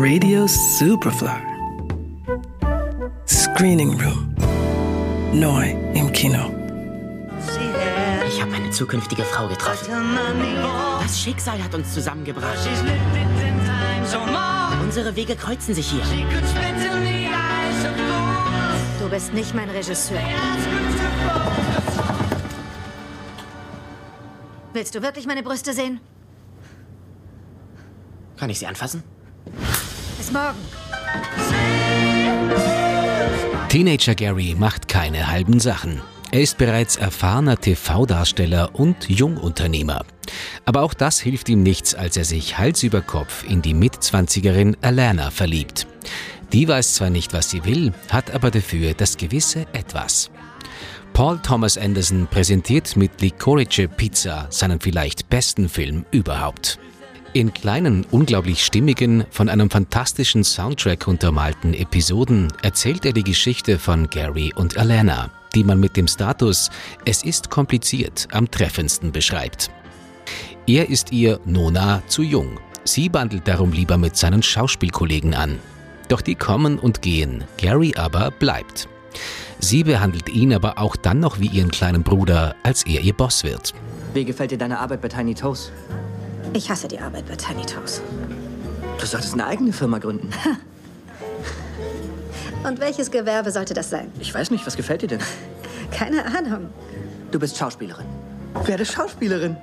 Radio Superfly. Screening Room. Neu im Kino. Ich habe meine zukünftige Frau getroffen. Das Schicksal hat uns zusammengebracht. Unsere Wege kreuzen sich hier. Du bist nicht mein Regisseur. Willst du wirklich meine Brüste sehen? Kann ich sie anfassen? Bis morgen. Teenager Gary macht keine halben Sachen. Er ist bereits erfahrener TV-Darsteller und Jungunternehmer. Aber auch das hilft ihm nichts, als er sich Hals über Kopf in die Mitzwanzigerin Alana verliebt. Die weiß zwar nicht, was sie will, hat aber dafür das gewisse Etwas. Paul Thomas Anderson präsentiert mit Licorice Pizza seinen vielleicht besten Film überhaupt. In kleinen, unglaublich stimmigen, von einem fantastischen Soundtrack untermalten Episoden erzählt er die Geschichte von Gary und Alana, die man mit dem Status „Es ist kompliziert" am treffendsten beschreibt. Er ist ihr Nona zu jung. Sie bandelt darum lieber mit seinen Schauspielkollegen an. Doch die kommen und gehen, Gary aber bleibt. Sie behandelt ihn aber auch dann noch wie ihren kleinen Bruder, als er ihr Boss wird. Wie gefällt dir deine Arbeit bei Tiny Toes? Ich hasse die Arbeit bei Tiny Toes. Du solltest eine eigene Firma gründen. Und welches Gewerbe sollte das sein? Ich weiß nicht, was gefällt dir denn? Keine Ahnung. Du bist Schauspielerin. Werde Schauspielerin.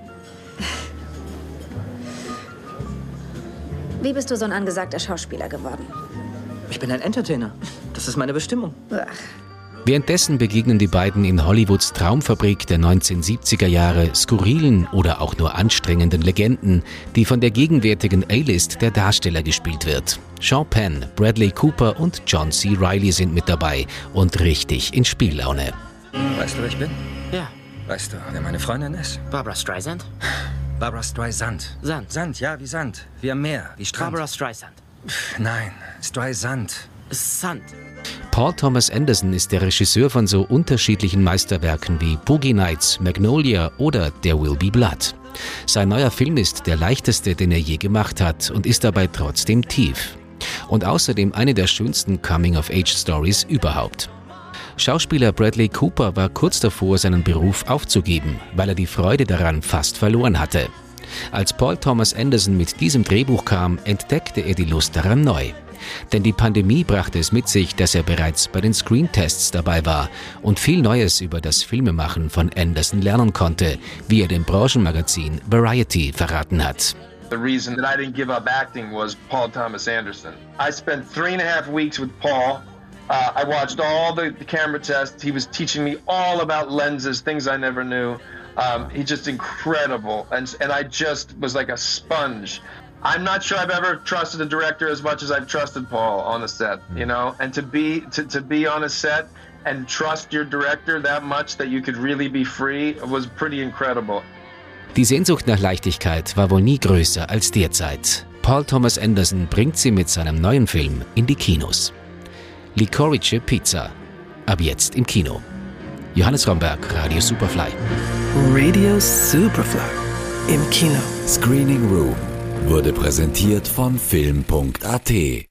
Wie bist du so ein angesagter Schauspieler geworden? Ich bin ein Entertainer. Das ist meine Bestimmung. Ach. Währenddessen begegnen die beiden in Hollywoods Traumfabrik der 1970er Jahre skurrilen oder auch nur anstrengenden Legenden, die von der gegenwärtigen A-List der Darsteller gespielt wird. Sean Penn, Bradley Cooper und John C. Reilly sind mit dabei und richtig in Spiellaune. Weißt du, wer ich bin? Ja. Weißt du, wer meine Freundin ist? Barbra Streisand? Barbra Streisand. Sand. Sand, ja, wie Sand. Wie am Meer, wie Strand. Barbra Streisand. Nein, Streisand. Sand. Paul Thomas Anderson ist der Regisseur von so unterschiedlichen Meisterwerken wie Boogie Nights, Magnolia oder There Will Be Blood. Sein neuer Film ist der leichteste, den er je gemacht hat und ist dabei trotzdem tief. Und außerdem eine der schönsten Coming-of-Age-Stories überhaupt. Schauspieler Bradley Cooper war kurz davor, seinen Beruf aufzugeben, weil er die Freude daran fast verloren hatte. Als Paul Thomas Anderson mit diesem Drehbuch kam, entdeckte er die Lust daran neu. Denn die Pandemie brachte es mit sich, dass er bereits bei den Screentests dabei war und viel Neues über das Filmemachen von Anderson lernen konnte, wie er dem Branchenmagazin Variety verraten hat. The reason that I didn't give up acting was Paul Thomas Anderson. I spent 3.5 weeks with Paul. I watched all the camera tests. He was teaching me all about lenses, things I never knew. He's just incredible, and I just was like a sponge. I'm not sure I've ever trusted a director as much as I've trusted Paul on a set, you know, and to be on a set and trust your director that much that you could really be free was pretty incredible. Die Sehnsucht nach Leichtigkeit war wohl nie größer als derzeit. Paul Thomas Anderson bringt sie mit seinem neuen Film in die Kinos. Licorice Pizza. Ab jetzt im Kino. Johannes Romberg, Radio Superfly. Radio Superfly. Im Kino. Screening Room wurde präsentiert von Film.at.